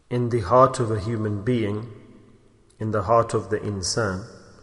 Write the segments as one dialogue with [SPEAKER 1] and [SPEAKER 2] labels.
[SPEAKER 1] in the heart of a human being, in the heart of the insan,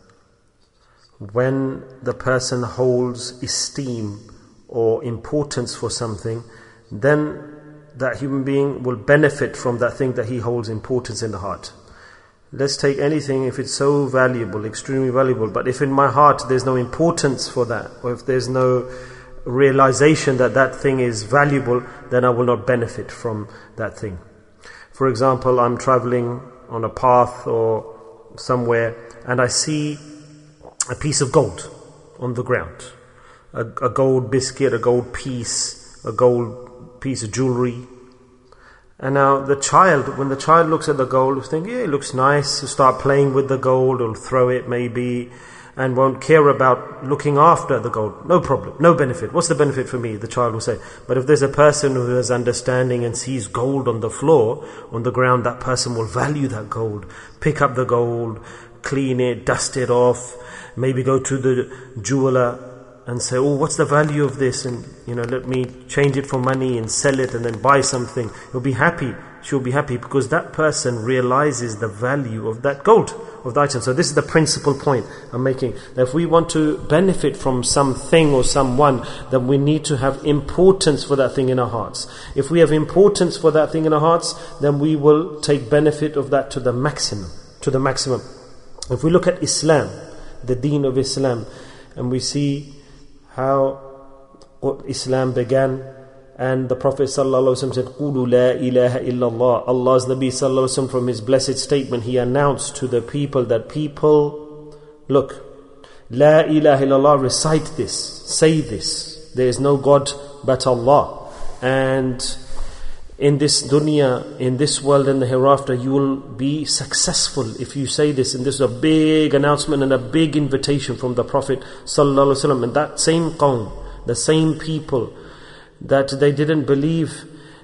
[SPEAKER 1] when the person holds esteem or importance for something, then that human being will benefit from that thing that he holds importance in the heart. Let's take anything, if it's so valuable, extremely valuable, but if in my heart there's no importance for that, or if there's no realization that that thing is valuable, then I will not benefit from that thing. For example, I'm traveling on a path or somewhere and I see a piece of gold on the ground, a gold biscuit, a gold piece, a gold piece of jewelry. And now when the child looks at the gold, will think, yeah, it looks nice. He'll start playing with the gold, or throw it maybe, and won't care about looking after the gold. No problem, no benefit. What's the benefit for me? The child will say. But if there's a person who has understanding and sees gold on the floor, on the ground, that person will value that gold. Pick up the gold, clean it, dust it off, maybe go to the jeweler and say, oh, what's the value of this? And, let me change it for money and sell it and then buy something. He'll be happy. She'll be happy because that person realizes the value of that gold, of the item. So this is the principal point I'm making. That if we want to benefit from something or someone, then we need to have importance for that thing in our hearts. If we have importance for that thing in our hearts, then we will take benefit of that to the maximum. If we look at Islam, the deen of Islam, and we see how Islam began, and the Prophet ﷺ said, "Qulu la ilaha illallah." Allah's Nabi ﷺ, from his blessed statement, he announced to the people that look, la ilaha illallah, recite this, say this. There is no God but Allah. And in this dunya, in this world and the hereafter, you will be successful if you say this. And this is a big announcement and a big invitation from the Prophet ﷺ. And that same qawm, the same people, that they didn't believe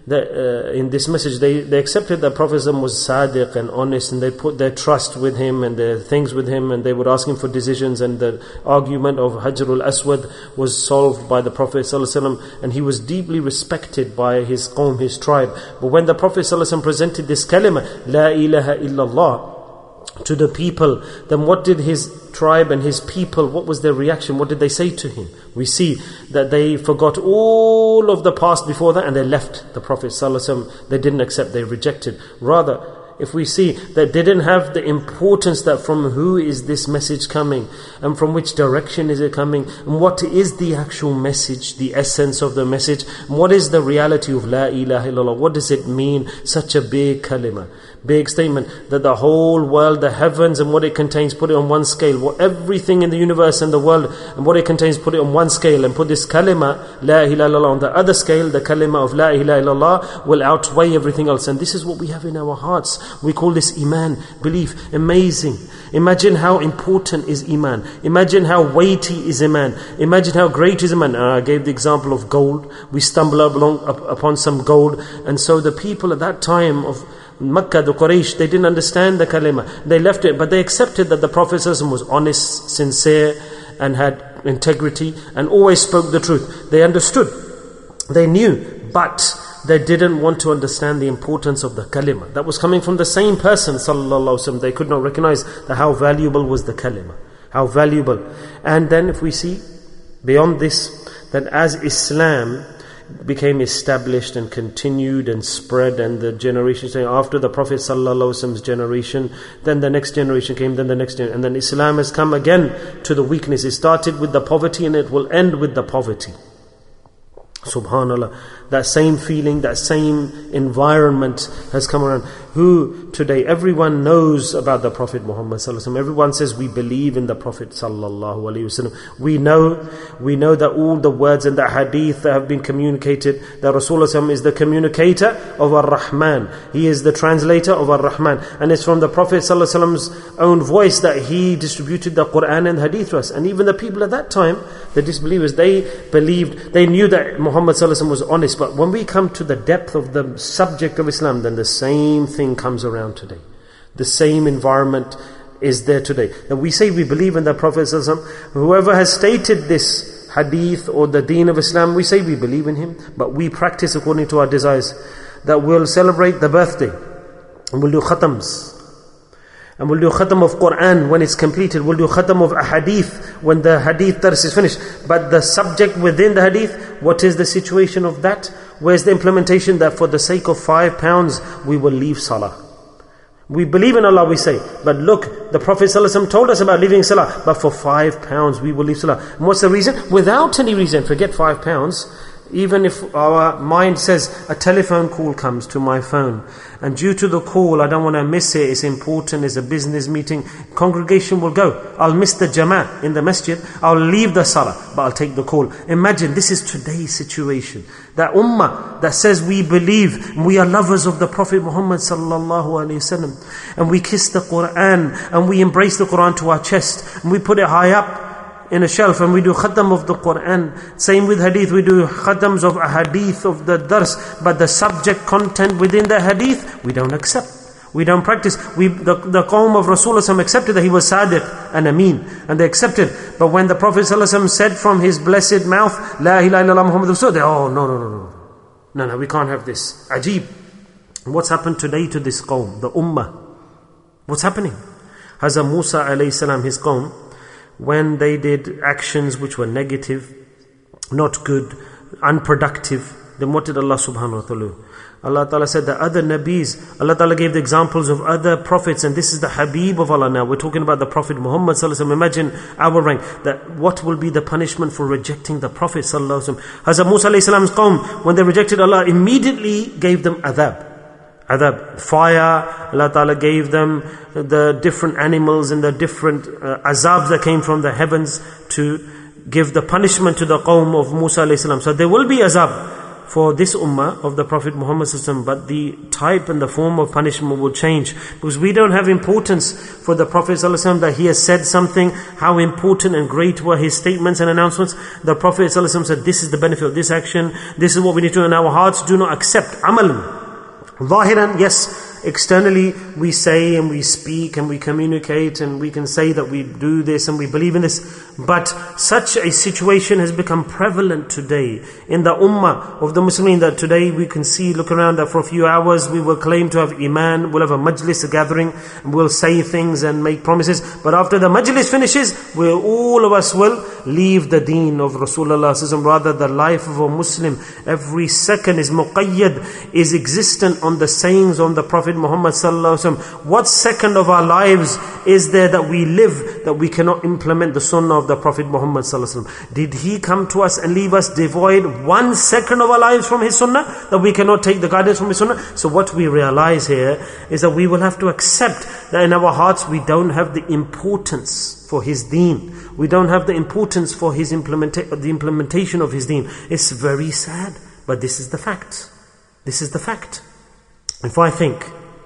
[SPEAKER 1] that in this message, they accepted that Prophet was sadiq and honest, and they put their trust with him and their things with him, and they would ask him for decisions, and the argument of Hajrul Aswad was solved by the Prophet ﷺ, and he was deeply respected by his qawm, his tribe. But when the Prophet ﷺ presented this kalima, la ilaha illallah, to the people, then what did his tribe and his people, what was their reaction? What did they say to him? We see that they forgot all of the past before that and they left the Prophet ﷺ. They didn't accept, they rejected. Rather, if we see that they didn't have the importance that from who is this message coming, and from which direction is it coming, and what is the actual message, the essence of the message, and what is the reality of la ilaha illallah, what does it mean, such a big kalima, big statement, that the whole world, the heavens and what it contains, put it on one scale, everything in the universe and the world and what it contains, put it on one scale, and put this kalima, la ilaha illallah, on the other scale, the kalima of la ilaha illallah will outweigh everything else. And this is what we have in our hearts. We call this iman, belief. Amazing. Imagine how important is iman. Imagine how weighty is iman. Imagine how great is iman. I gave the example of gold. We stumble upon some gold, and so the people at that time of Makkah, the Quraysh, they didn't understand the kalima. They left it, but they accepted that the Prophet ﷺ was honest, sincere, and had integrity, and always spoke the truth. They understood. They knew, but they didn't want to understand the importance of the kalima. That was coming from the same person, sallallahu alaihi wasallam. They could not recognize that how valuable was the kalima. How valuable. And then if we see, beyond this, that as Islam became established and continued and spread, and the generations after the Prophet ﷺ's generation, then the next generation came, then the next generation, and then Islam has come again to the weakness. It started with the poverty and it will end with the poverty. Subhanallah, that same feeling, that same environment has come around. Who today, everyone knows about the Prophet Muhammad sallallahu alaihi wasallam. Everyone says we believe in the Prophet sallallahu alaihi wasallam. We know that all the words and the hadith that have been communicated, that Rasulullah is the communicator of Ar-Rahman. He is the translator of Ar-Rahman, and it's from the Prophet sallallahu alaihi wasallam's own voice that he distributed the Quran and the hadith to us. And even the people at that time, the disbelievers, they believed, they knew that Muhammad sallallahu alaihi wasallam was honest. But when we come to the depth of the subject of Islam, then the same thing comes around today. The same environment is there today. And we say we believe in the Prophet sallallahu alaihi wasallam. Whoever has stated this hadith or the deen of Islam, we say we believe in him, but we practice according to our desires. That we'll celebrate the birthday, And we'll do khatams. And we'll do khatam of Quran when it's completed. We'll do khatam of a hadith when the hadith dars is finished. But the subject within the hadith, what is the situation of that? Where's the implementation that for the sake of £5 we will leave salah? We believe in Allah, we say, but look, the Prophet ﷺ told us about leaving salah, but for £5 we will leave salah. And what's the reason? Without any reason, forget £5. Even if our mind says a telephone call comes to my phone, and due to the call I don't want to miss it, it's important, it's a business meeting, congregation will go, I'll miss the jama'ah in the masjid, I'll leave the salah, but I'll take the call. Imagine, this is today's situation. That ummah that says we believe, we are lovers of the Prophet Muhammad sallallahu alaihi wasallam, and we kiss the Quran, and we embrace the Quran to our chest, and we put it high up in a shelf, and we do khatam of the Quran. Same with hadith, we do khatams of a hadith of the dars, but the subject content within the hadith we don't accept, we don't practice. The qawm of Rasulullah accepted that he was sadiq and ameen, and they accepted. But when the Prophet said from his blessed mouth, La ilaha illallah Muhammad Rasul, they, oh no, we can't have this. Ajib. What's happened today to this qawm, the ummah? What's happening? Hazrat Musa alayhi salam, his qawm, when they did actions which were negative, not good, unproductive, then what did Allah subhanahu wa ta'ala do? Allah ta'ala said that other nabis, Allah ta'ala gave the examples of other prophets, and this is the Habib of Allah now. We're talking about the Prophet Muhammad sallallahu alaihi wasallam. Imagine our rank, that what will be the punishment for rejecting the Prophet sallallahu alaihi wasallam. Hazrat Musa alayhi salam's qawm, when they rejected Allah, immediately gave them adhab. Fire. Allah Ta'ala gave them the different animals and the different azabs that came from the heavens to give the punishment to the qawm of Musa alayhi salam. So there will be azab for this ummah of the Prophet Muhammad sallallahu alaihi wasallam, but the type and the form of punishment will change, because we don't have importance for the Prophet sallallahu alaihi wasallam that he has said something, how important and great were his statements and announcements. The Prophet sallallahu alaihi wasallam said, this is the benefit of this action, this is what we need to do, and our hearts do not accept. Amalan. Zahiran, yes, externally we say and we speak and we communicate and we can say that we do this and we believe in this, but such a situation has become prevalent today in the ummah of the Muslimin, that today we can see, look around, that for a few hours we will claim to have iman, we'll have a majlis, a gathering, and we'll say things and make promises, but after the majlis finishes, all of us will leave the deen of Rasulullah sallallahu alaihi wasallam. Rather, the life of a Muslim, every second is muqayyad, is existent on the sayings on the Prophet Muhammad sallallahu alaihi wasallam. What second of our lives is there that we live that we cannot implement the sunnah of the Prophet Muhammad sallallahu alaihi wasallam? Did he come to us and leave us devoid 1 second of our lives from his sunnah, that we cannot take the guidance from his sunnah? So what we realize here is that we will have to accept that in our hearts we don't have the importance for his deen. We don't have the importance for his the implementation of his deen. It's very sad, but this is the fact. This is the fact. If I think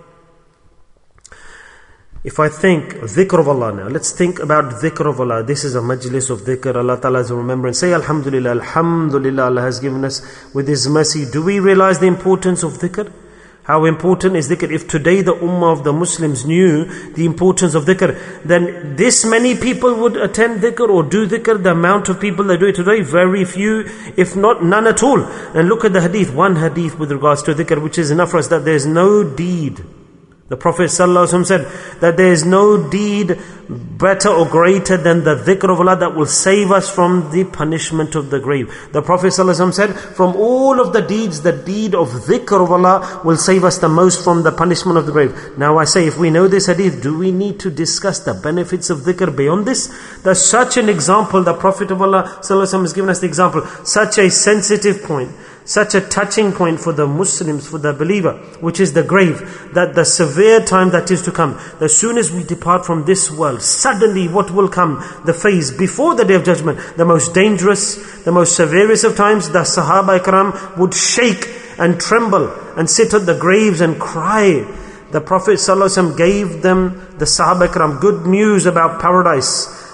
[SPEAKER 1] dhikr of Allah now, let's think about dhikr of Allah. This is a majlis of dhikr. Allah Ta'ala is a remembrance. Say Alhamdulillah, Alhamdulillah, Allah has given us with His mercy. Do we realize the importance of dhikr? How important is dhikr? If today the ummah of the Muslims knew the importance of dhikr, then this many people would attend dhikr or do dhikr. The amount of people that do it today, very few, if not none at all. And look at the hadith, one hadith with regards to dhikr, which is enough for us, that there is no deed. The Prophet ﷺ said that there is no deed better or greater than the dhikr of Allah that will save us from the punishment of the grave. The Prophet ﷺ said, from all of the deeds, the deed of dhikr of Allah will save us the most from the punishment of the grave. Now I say, if we know this hadith, do we need to discuss the benefits of dhikr beyond this? There's such an example, the Prophet of Allah ﷺ has given us the example, such a sensitive point, such a touching point for the Muslims, for the believer, which is the grave, that the severe time that is to come, as soon as we depart from this world, suddenly what will come? The phase before the Day of Judgment, the most dangerous, the most severest of times, the Sahaba Ikram would shake and tremble and sit at the graves and cry. The Prophet ﷺ gave them, the Sahaba Ikram, good news about paradise.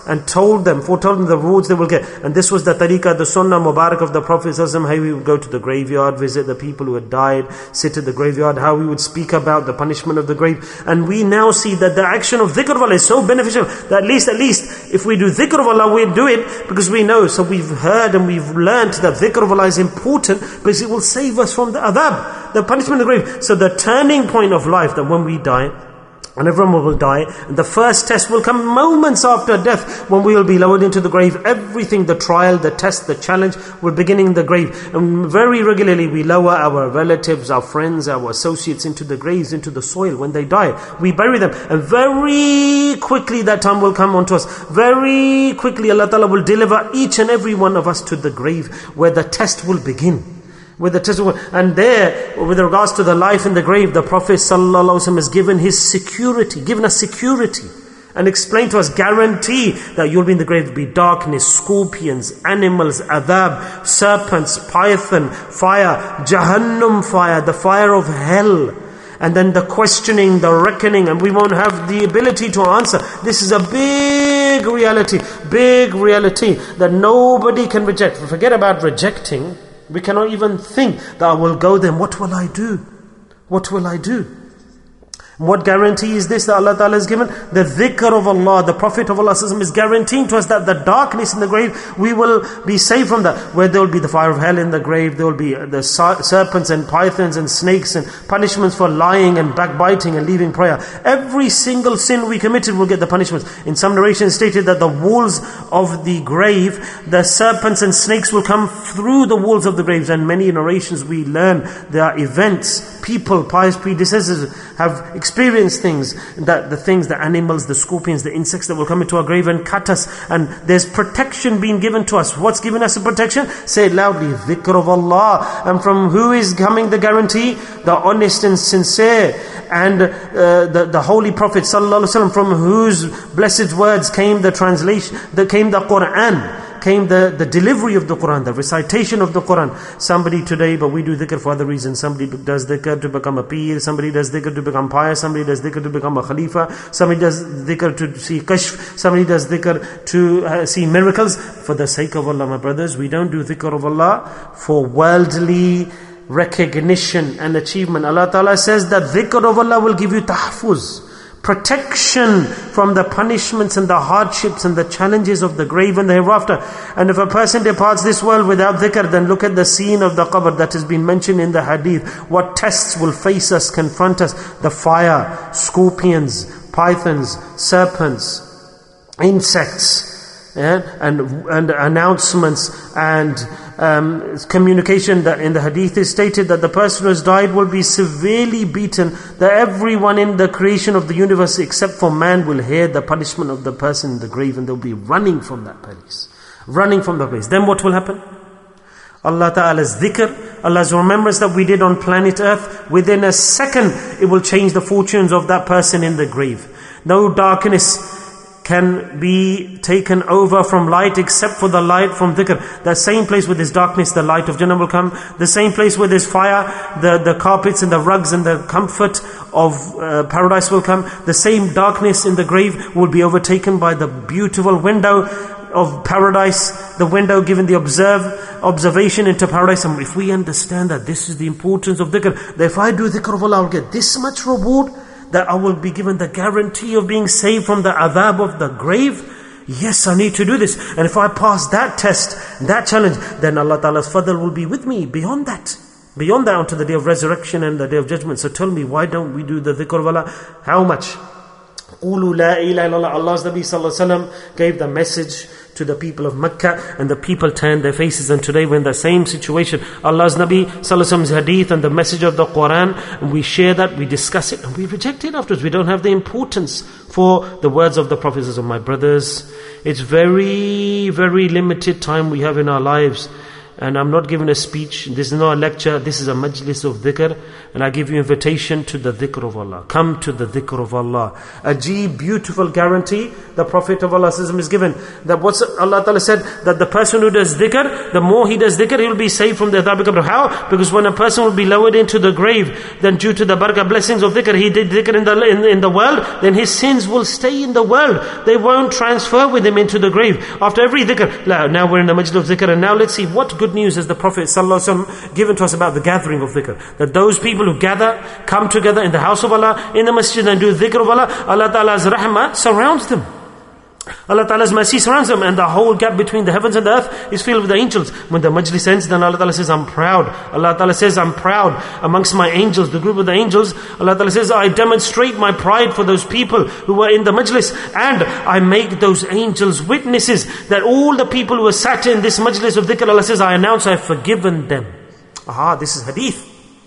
[SPEAKER 1] and foretold them the rewards they will get. And this was the tariqah, the sunnah mubarak of the Prophet ﷺ, how we would go to the graveyard, visit the people who had died, sit at the graveyard, how we would speak about the punishment of the grave. And we now see that the action of dhikr of Allah is so beneficial that at least if we do dhikr of Allah, we do it because we know. So we've heard and we've learnt that dhikr of Allah is important because it will save us from the adhab, the punishment of the grave. So the turning point of life, that when we die, and everyone will die, and the first test will come moments after death, when we will be lowered into the grave. Everything, the trial, the test, the challenge, will begin in the grave. And very regularly we lower our relatives, our friends, our associates into the graves, into the soil. When they die, we bury them, and very quickly that time will come onto us. Very quickly Allah Ta'ala will deliver each and every one of us to the grave, where the test will begin. And there, with regards to the life in the grave, the Prophet ﷺ has given us security, and explained to us, guarantee that you'll be in the grave. There'll be darkness, scorpions, animals, adhab, serpents, python, fire, Jahannam fire, the fire of hell. And then the questioning, the reckoning, and we won't have the ability to answer. This is a big reality that nobody can reject. Forget about rejecting. We cannot even think that I will go there. What will I do? What will I do? What guarantee is this that Allah Ta'ala has given? The dhikr of Allah, the Prophet of Allah is guaranteeing to us that the darkness in the grave, we will be saved from that. Where there will be the fire of hell in the grave, there will be the serpents and pythons and snakes and punishments for lying and backbiting and leaving prayer. Every single sin we committed will get the punishments. In some narrations stated that the walls of the grave, the serpents and snakes will come through the walls of the graves. And many narrations we learn there are events, people, pious predecessors have experienced things, that the animals, the scorpions, the insects that will come into our grave and cut us, and there's protection being given to us. What's given us a protection? Say it loudly, dhikr of Allah. And from who is coming the guarantee? The honest and sincere, and the Holy Prophet ﷺ, from whose blessed words came the translation, came the Quran, came the delivery of the Quran, the recitation of the Quran. Somebody today, but we do dhikr for other reasons. Somebody does dhikr to become a peer, somebody does dhikr to become pious, somebody does dhikr to become a khalifa, somebody does dhikr to see kashf, somebody does dhikr to see miracles. For the sake of Allah, my brothers, we don't do dhikr of Allah for worldly recognition and achievement. Allah Ta'ala says that dhikr of Allah will give you tahfuz, protection from the punishments and the hardships and the challenges of the grave and the hereafter. And if a person departs this world without dhikr, then look at the scene of the qabr that has been mentioned in the hadith. What tests will face us, confront us? The fire, scorpions, pythons, serpents, insects, and announcements and communication. That in the hadith is stated that the person who has died will be severely beaten, that everyone in the creation of the universe except for man will hear the punishment of the person in the grave, and they'll be running from that place. Then what will happen? Allah Ta'ala's dhikr, Allah's remembrance that we did on planet Earth, within a second it will change the fortunes of that person in the grave. No darkness can be taken over from light except for the light from dhikr. The same place where there's darkness, the light of Jannah will come. The same place where there's fire, the carpets and the rugs and the comfort of paradise will come. The same darkness in the grave will be overtaken by the beautiful window of paradise, the window giving the observation into paradise. And if we understand that this is the importance of dhikr, that if I do dhikr of Allah, I'll get this much reward, that I will be given the guarantee of being saved from the adhab of the grave. Yes, I need to do this. And if I pass that test, that challenge, then Allah Ta'ala's fadl will be with me beyond that unto the day of resurrection and the day of judgment. So tell me, why don't we do the dhikr of Allah? How much? Qulu la ilaha illallah. Allah's Nabi Sallallahu Alaihi Wasallam gave the message to the people of Mecca, and the people turned their faces. And today we're in the same situation. Allah's Nabi Sallallahu Alaihi Wasallam's hadith and the message of the Quran, and we share that, we discuss it, and we reject it afterwards. We don't have the importance for the words of the Prophet. My brothers, it's very, very limited time we have in our lives. and I'm not giving a speech, this is not a lecture, this is a majlis of dhikr, and I give you invitation to the dhikr of Allah. Come to the dhikr of Allah. Ajib, beautiful guarantee the Prophet of Allah is given, that what's Allah Ta'ala said, that the person who does dhikr, the more he does dhikr, he will be saved from the adhab of qabr. How? Because when a person will be lowered into the grave, then due to the barakah blessings of dhikr, he did dhikr in the world, then his sins will stay in the world. They won't transfer with him into the grave. After every dhikr, now we're in the majlis of dhikr, and now let's see what good news has the Prophet ﷺ given to us about the gathering of dhikr. That those people who gather, come together in the house of Allah, in the masjid, and do dhikr of Allah, Allah Ta'ala's rahmah surrounds them. Allah Ta'ala's mercy surrounds them, and the whole gap between the heavens and the earth is filled with the angels. When the majlis ends, then Allah Ta'ala says, I'm proud. Allah Ta'ala says, I'm proud amongst my angels, the group of the angels. Allah Ta'ala says, I demonstrate my pride for those people who were in the majlis, and I make those angels witnesses that all the people who were sat in this majlis of dhikr, Allah says, I announce I have forgiven them. This is hadith.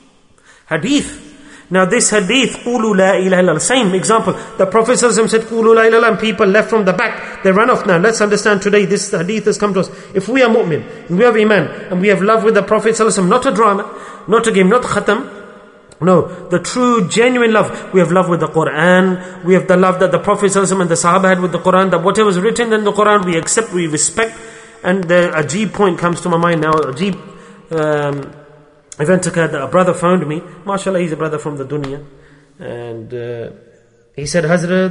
[SPEAKER 1] Hadith. Now this hadith, Qulu la ilaha illallah, same example. The Prophet ﷺ said, Qulu la ilaha illallah, and people left from the back. They ran off. Now let's understand today, this hadith has come to us. If we are mu'min, and we have iman, and we have love with the Prophet ﷺ, not a drama, not a game, not khatam. No, the true, genuine love. We have love with the Quran. We have the love that the Prophet ﷺ and the Sahaba had with the Quran, that whatever is written in the Quran, we accept, we respect. And the Ajib point comes to my mind now. Ajib event occurred that a brother phoned me. MashaAllah, he's a brother from the dunya. And he said,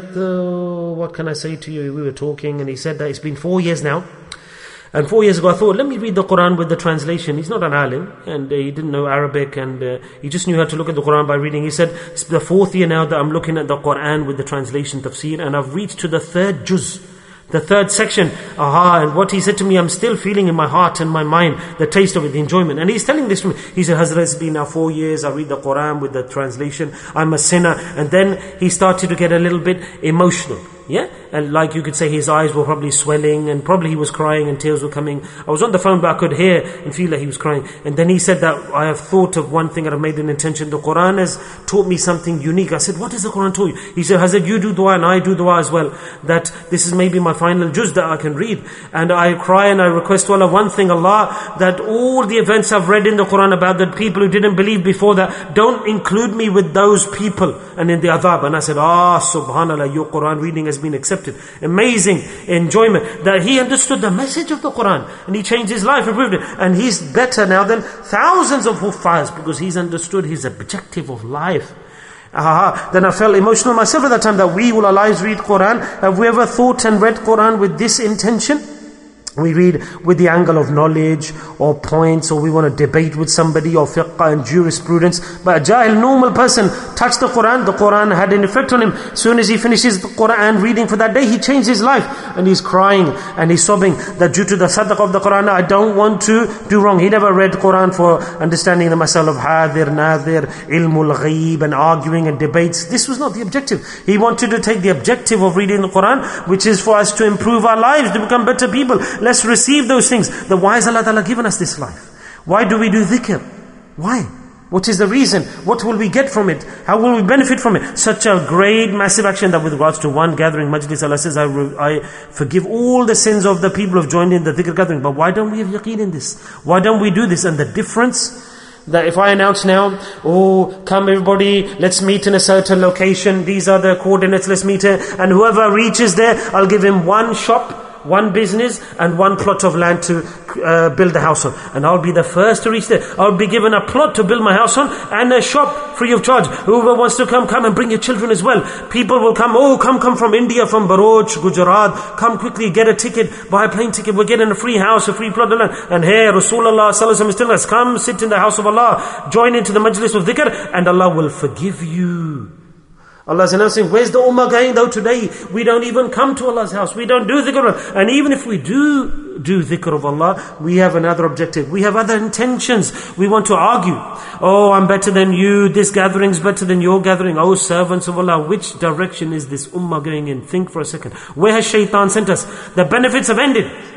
[SPEAKER 1] Hazrat, what can I say to you? We were talking, and he said that it's been 4 years now. And 4 years ago I thought, let me read the Quran with the translation. He's not an alim, and he didn't know Arabic, and he just knew how to look at the Quran by reading. He said, it's the 4th year now that I'm looking at the Quran with the translation tafsir, and I've reached to the 3rd juz. The 3rd section, and what he said to me, I'm still feeling in my heart and my mind the taste of it, the enjoyment. And he's telling this to me. He said, Hazrat, it's been now 4 years, I read the Quran with the translation, I'm a sinner. And then he started to get a little bit emotional. Yeah? And like you could say, his eyes were probably swelling, and probably he was crying and tears were coming. I was on the phone, but I could hear and feel that he was crying. And then he said that, I have thought of one thing and I've made an intention. The Quran has taught me something unique. I said, what has the Quran taught you? He said, Hazrat, you do dua and I do dua as well. That this is maybe my final juz that I can read. And I cry and I request to Allah one thing, Allah, that all the events I've read in the Quran about the people who didn't believe before that, don't include me with those people and in the adhab. And I said, subhanallah, your Quran reading has been accepted. Amazing enjoyment that he understood the message of the Quran, and he changed his life, improved it, and he's better now than thousands of huffaz because he's understood his objective of life. Then I felt emotional myself at that time that we will our lives read Quran. Have we ever thought and read Quran with this intention? We read with the angle of knowledge or points, or we want to debate with somebody, or fiqh and jurisprudence. But a jahil, normal person, touched the Quran had an effect on him. As soon as he finishes the Quran reading for that day, he changed his life. And he's crying and he's sobbing that due to the sadaqah of the Quran, I don't want to do wrong. He never read Quran for understanding the masal of hadir, nadir, ilmul ghaib, and arguing and debates. This was not the objective. He wanted to take the objective of reading the Quran, which is for us to improve our lives, to become better people. Let's receive those things. Then why has Allah Ta'ala given us this life? Why do we do dhikr? Why? What is the reason? What will we get from it? How will we benefit from it? Such a great, massive action that with regards to one gathering, majlis, Allah says, I forgive all the sins of the people who have joined in the dhikr gathering. But why don't we have yaqeen in this? Why don't we do this? And the difference, that if I announce now, come everybody, let's meet in a certain location, these are the coordinates, let's meet here, and whoever reaches there, I'll give him one shop, one business, and one plot of land to build a house on. And I'll be the first to reach there. I'll be given a plot to build my house on, and a shop free of charge. Whoever wants to come and bring your children as well. People will come, come from India, from Bharuch, Gujarat, come quickly, get a ticket, buy a plane ticket, we're getting a free house, a free plot of land. And here, Rasulullah sallallahu alaihi wasallam is telling us, come sit in the house of Allah, join into the majlis of dhikr, and Allah will forgive you. Allah is announcing, where's the ummah going though today? We don't even come to Allah's house. We don't do dhikr. And even if we do dhikr of Allah, we have another objective. We have other intentions. We want to argue. I'm better than you. This gathering's better than your gathering. Servants of Allah, which direction is this ummah going in? Think for a second. Where has shaitan sent us? The benefits have ended.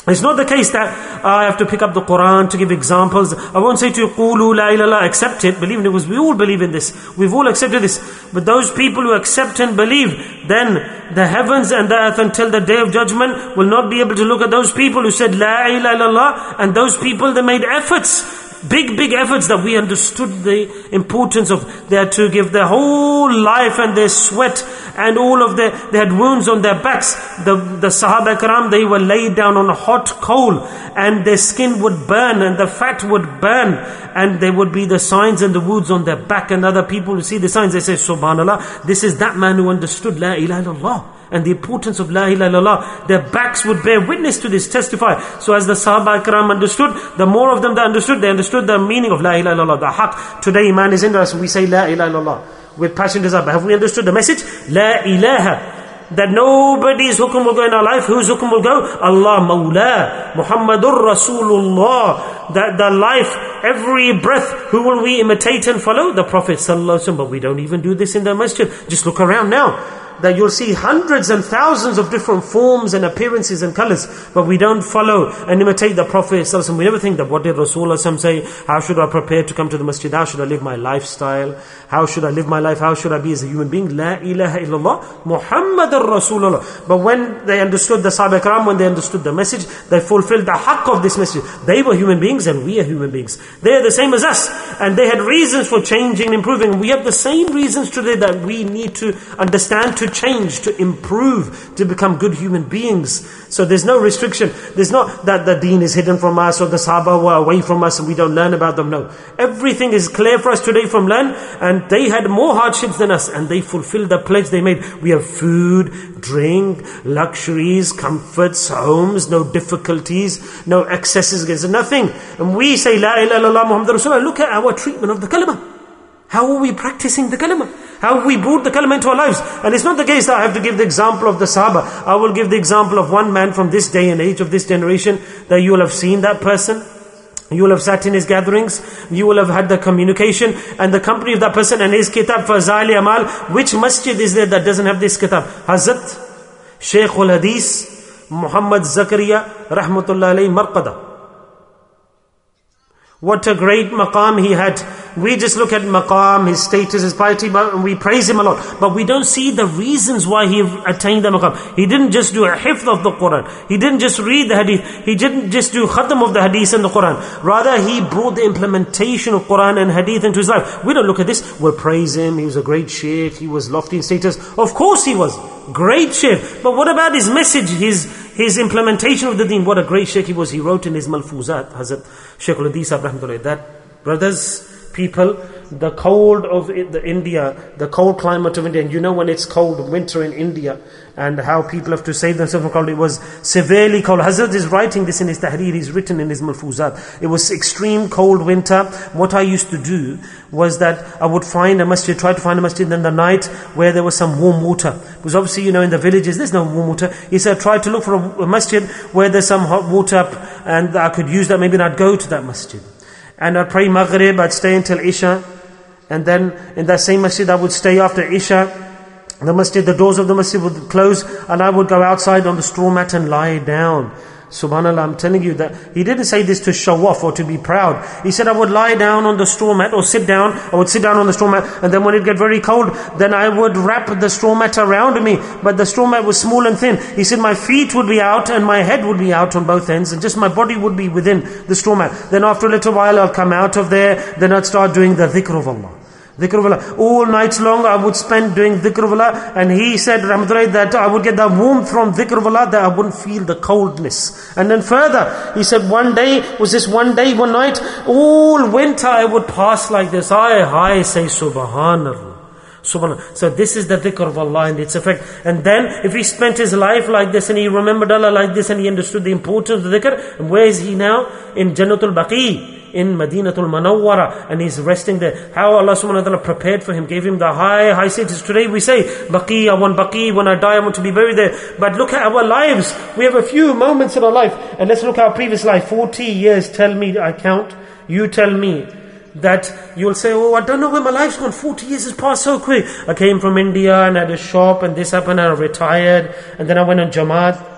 [SPEAKER 1] It's not the case that I have to pick up the Quran to give examples. I won't say to you, قُولُوا لَا إِلَى اللَّهِ, accept it, believe in it, because we all believe in this. We've all accepted this. But those people who accept and believe, then the heavens and the earth until the day of judgment will not be able to look at those people who said, لَا إِلَى اللَّهِ, and those people, they made efforts. Big efforts that we understood the importance of. They had to give their whole life and their sweat and all of they had wounds on their backs. The Sahaba Ikram, they were laid down on a hot coal and their skin would burn and the fat would burn and there would be the signs and the wounds on their back, and other people who see the signs, they say, Subhanallah, this is that man who understood La ilaha illallah and the importance of La ilaha illallah. Their backs would bear witness to this, testify. So as the Sahaba Ikram understood, the more of them that understood, they understood the meaning of La ilaha illallah, the haqq. Today Iman is in us, we say La ilaha illallah with passion desire. But have we understood the message? La ilaha, that nobody's hukum will go in our life. Whose hukum will go? Allah Mawla, Muhammadur Rasulullah. That the life, every breath, who will we imitate and follow? The Prophet sallallahu alaihi wasallam. But we don't even do this in the masjid. Just look around now, that you'll see hundreds and thousands of different forms and appearances and colors, but we don't follow and imitate the Prophet ﷺ. We never think that what did Rasulullah say? How should I prepare to come to the masjid? How should I live my lifestyle? How should I live my life? How should I be as a human being? La ilaha illallah Muhammadur Rasulullah. But when they understood the Sahaba Ikram, when they understood the message, they fulfilled the haqq of this message. They were human beings and we are human beings. They are the same as us, and they had reasons for changing and improving. We have the same reasons today that we need to understand, to change, to improve, to become good human beings. So there's no restriction. There's not that the deen is hidden from us or the Sahaba were away from us and we don't learn about them. No. Everything is clear for us today from learn, and they had more hardships than us and they fulfilled the pledge they made. We have food, drink, luxuries, comforts, homes, no difficulties, no excesses, there's nothing. And we say La ilaha illallah Muhammadur Rasulullah. Look at our treatment of the kalimah. How are we practicing the kalimah? How have we brought the kalimah into our lives? And it's not the case that I have to give the example of the Sahaba. I will give the example of one man from this day and age, of this generation, that you will have seen that person. You will have sat in his gatherings. You will have had the communication and the company of that person and his kitab Fazail Amal. Which masjid is there that doesn't have this kitab? Hazrat Shaykh al-Hadith Muhammad Zakaria Rahmatullah alayhi Marqada. What a great maqam he had. We just look at maqam, his status, his piety, and we praise him a lot. But we don't see the reasons why he attained the maqam. He didn't just do a hifz of the Quran. He didn't just read the hadith. He didn't just do khatam of the hadith and the Quran. Rather, he brought the implementation of Quran and hadith into his life. We don't look at this, we'll praise him. He was a great shaykh. He was lofty in status. Of course he was. Great shaykh. But what about his message, his implementation of the deen? What a great shaykh he was. He wrote in his Malfuzat, Hazrat Shaykh al-Hadith Rahmatullah, that brothers, people, the cold of India, the cold climate of India, and you know when it's cold, winter in India, and how people have to save themselves from cold. It was severely cold. Hazrat is writing this in his Tahrir, he's written in his Malfuzat. It was extreme cold winter. What I used to do was that I would find a masjid, try to find a masjid in the night where there was some warm water. Because obviously, you know, in the villages there's no warm water. He said, try to look for a masjid where there's some hot water and I could use that. Maybe I'd go to that masjid. And I'd pray Maghrib, I'd stay until Isha. And then in that same masjid I would stay after Isha. The doors of the masjid would close and I would go outside on the straw mat and lie down. Subhanallah, I'm telling you that he didn't say this to show off or to be proud. He said I would lie down on the straw mat or sit down. I would sit down on the straw mat, and then when it get very cold, then I would wrap the straw mat around me. But the straw mat was small and thin. He said my feet would be out and my head would be out on both ends, and just my body would be within the straw mat. Then after a little while I'll come out of there. Then I'd start doing the dhikr of Allah. Dhikr of Allah. All nights long I would spend doing dhikr of Allah. And he said, Rahmatullah, that I would get the warmth from dhikr of Allah, that I wouldn't feel the coldness. And then further, he said one night, all winter I would pass like this. I say Subhanallah. Subhanallah. So this is the dhikr of Allah and its effect. And then if he spent his life like this and he remembered Allah like this and he understood the importance of the dhikr, and where is he now? In Jannatul Baqi, in Madinatul Manawwara, and he's resting there. How Allah subhanahu wa ta'ala prepared for him, gave him the high status. Today we say, Baqi, I want Baqi, when I die I want to be buried there. But look at our lives. We have a few moments in our life. And let's look at our previous life. 40 years, tell me, I count. You tell me. That you'll say, oh, I don't know where my life's gone. 40 years has passed so quick. I came from India and had a shop and this happened and I retired. And then I went on Jamaat.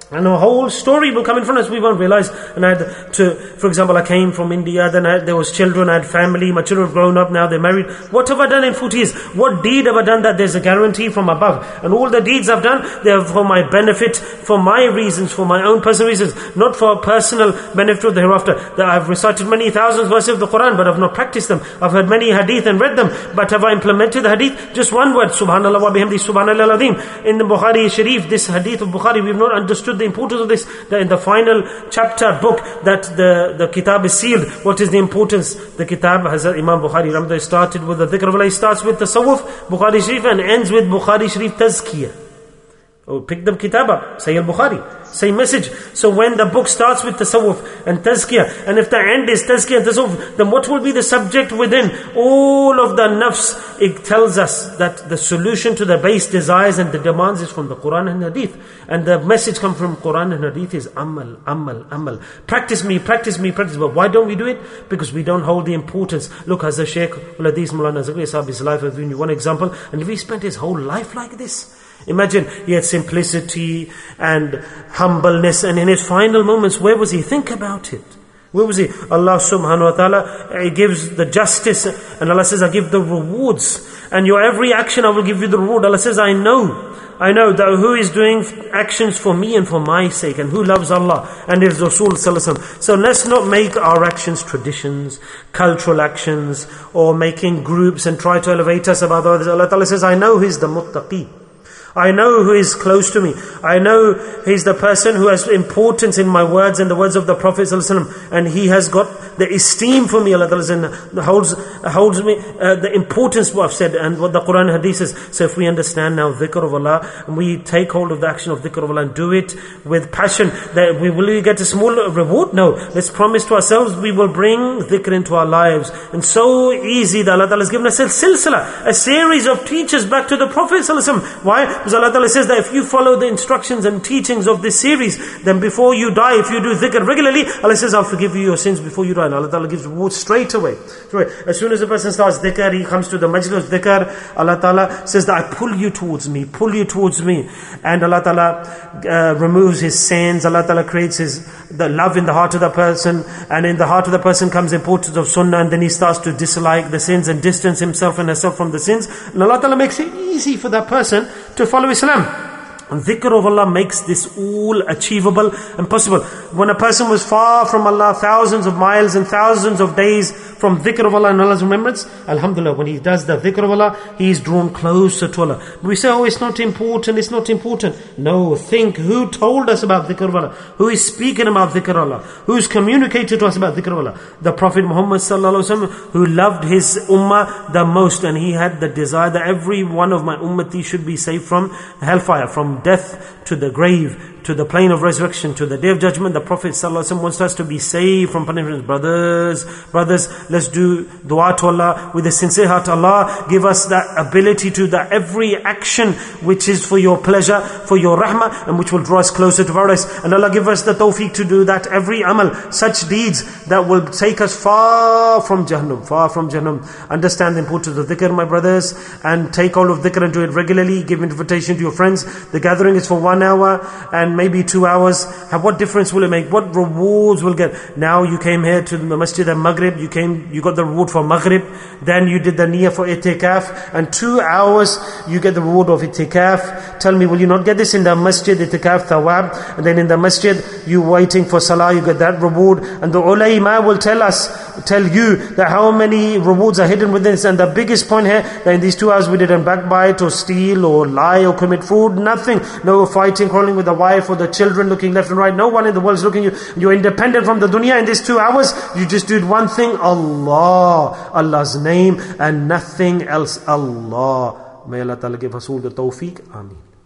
[SPEAKER 1] And a whole story will come in front of us, we won't realize. And I had to, for example, I came from India, then there was children, I had family, my children have grown up, now they're married. What have I done in 40 years? What deed have I done that there's a guarantee from above? And all the deeds I've done, they're for my benefit, for my reasons, for my own personal reasons, not for personal benefit of the hereafter. That I've recited many thousands verses of the Quran, but I've not practiced them. I've heard many hadith and read them, but have I implemented the hadith? Just one word, Subhanallah wa bihamdi, Subhanallah al-Azim. In the Bukhari Sharif, this hadith of Bukhari, we've not understood the importance of this, that in the final chapter book, that the kitab is sealed. What is the importance? The kitab, Hazrat Imam Bukhari Ramdah started with the dhikr of Allah, he starts with tasawwuf, Bukhari Sharif, and ends with Bukhari Sharif tazkiyah. Oh, pick the kitab up, Sayyid Bukhari, same message. So when the book starts with tasawwuf and tazkiyah, and if the end is tazkiyah and tasawwuf, then what will be the subject within? All of the nafs, it tells us that the solution to the base desires and the demands is from the Quran and Hadith. And the message comes from Quran and Hadith is amal, amal, amal. Practice me, practice me, practice me. But why don't we do it? Because we don't hold the importance. Look, as a Shaykh Al-Hadith Mulana Zakariya Sahib, his life, I've given you one example, and if he spent his whole life like this, imagine, he had simplicity and humbleness, and in his final moments, where was he? Think about it. Where was he? Allah subhanahu wa ta'ala, He gives the justice, and Allah says, I give the rewards, and your every action I will give you the reward. Allah says, I know that who is doing actions for me and for my sake, and who loves Allah and His Rasul sallallahu alaihi wasallam. So let's not make our actions traditions, cultural actions, or making groups and try to elevate us above others. Allah Ta'ala says, I know He's the muttaqi. I know who is close to me. I know he's the person who has importance in my words and the words of the Prophet ﷺ, and he has got the esteem for me. Allah holds me the importance what I've said and what the Quran Hadith says. So if we understand now dhikr of Allah, and we take hold of the action of dhikr of Allah and do it with passion, that will get a small reward? No. Let's promise to ourselves we will bring dhikr into our lives. And so easy that Allah has given us a silsila, a series of teachers back to the Prophet ﷺ. Why? Because Allah Ta'ala says that if you follow the instructions and teachings of this series, then before you die, if you do dhikr regularly, Allah says, I'll forgive you your sins before you die. And Allah Ta'ala gives reward straight away. As soon as a person starts dhikr, he comes to the majlis of dhikr, Allah Ta'ala says that I pull you towards me. And Allah Ta'ala removes his sins. Allah Ta'ala creates the love in the heart of the person, and in the heart of the person comes the importance of sunnah, and then he starts to dislike the sins and distance himself and herself from the sins. And Allah Ta'ala makes it easy for that person to follow Islam. And dhikr of Allah makes this all achievable and possible. When a person was far from Allah, thousands of miles and thousands of days from dhikr of Allah and Allah's remembrance, alhamdulillah, when he does the dhikr of Allah, he is drawn closer to Allah. We say, oh, it's not important. No, think, who told us about dhikr of Allah? Who is speaking about dhikr of Allah? Who is communicated to us about dhikr of Allah? The Prophet Muhammad sallallahu alaihi wasallam, who loved his ummah the most, and he had the desire that every one of my ummati should be saved from hellfire, from death to the grave, to the plane of resurrection, to the day of judgment. The Prophet ﷺ wants us to be saved from punishment. Brothers, let's do dua to Allah with a sincere heart. Allah, give us that ability to that every action which is for your pleasure, for your rahmah, and which will draw us closer to paradise. And Allah give us the tawfiq to do that every amal, such deeds that will take us far from Jahannam. Understand the importance of dhikr, my brothers, and take all of dhikr and do it regularly. Give invitation to your friends. The gathering is for 1 hour and maybe 2 hours. What difference will it make? What rewards will get? Now you came here to the masjid and Maghrib, you got the reward for Maghrib, then you did the niyyah for itikaf, and 2 hours you get the reward of itikaf. Tell me, will you not get this in the masjid, itikaf, thawab? And then in the masjid, you waiting for salah, you get that reward. And the ulama will tell you that how many rewards are hidden within this. And the biggest point here, that in these 2 hours we didn't backbite or steal or lie or commit fraud, nothing. No fighting, quarreling with the wife or the children, looking left and right. No one in the world is looking at you. You're independent from the dunya. In these 2 hours, you just did one thing, Allah's name, and nothing else. Allah. May Allah Ta'ala give us all the tawfiq. Ameen.